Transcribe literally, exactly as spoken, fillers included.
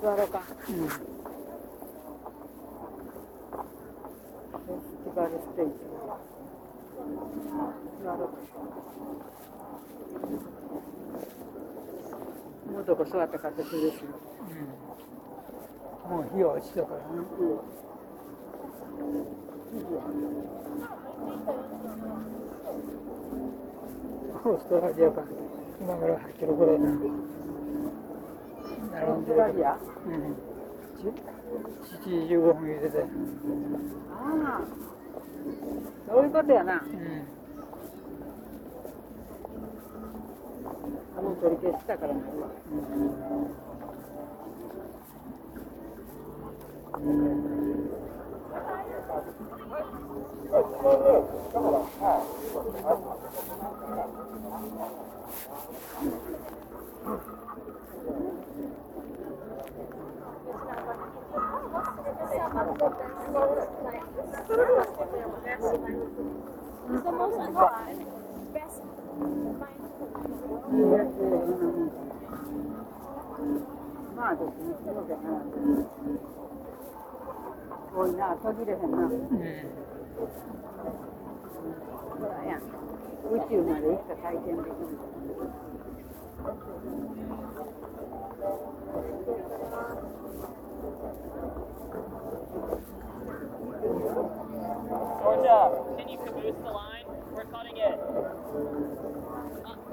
座ろうか。 うん。フェスティバルステージ。座ろうか。もうどこ座った形ですよ。うん。もう日は落ちたからね。うん。オーストラリアか。今から入ってる頃だな。並んでる。オーストラリア？うん。しちじじゅうごふん言うてたよ。 ああ。そういうことやな。 うん。 あの取り消したからな。うん。 It's the most unfun, best mindful. まあですね、そうだな。多いな、途切れへんな。うん。ほらやん。宇宙まで行った体験できる。 Georgia, can you caboose the line? We're cutting it.